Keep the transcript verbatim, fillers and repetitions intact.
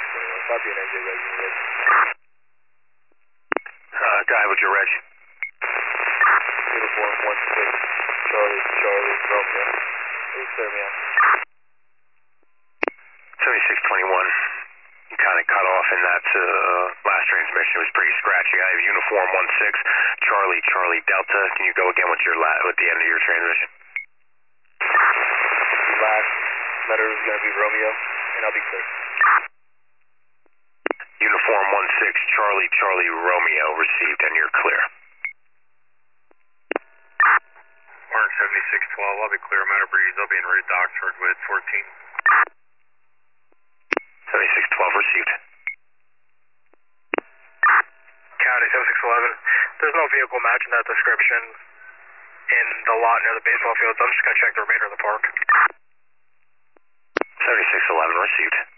twenty-one. Copy an N J Reg. Uh, guy with your reg. Uniform one six, Charlie, Charlie, Romeo. Please clear me out. seventy-six twenty-one. You kind of cut off in that uh, last transmission. It was pretty scratchy. I have uniform one six, Charlie, Charlie, Delta. Can you go again with your la with the end of your transmission? The last letter is going to be Romeo, and I'll be clear. Uniform one six, Charlie, Charlie, Romeo, received, and you're clear. Mark seventy-six twelve, I'll be clear. I'm out of breeze. I'll be en route to Oxford with fourteen. seventy-six twelve, received. County seventy-six eleven, there's no vehicle matching that description in the lot near the baseball fields. I'm just going to check the remainder of the park. seventy-six eleven, received.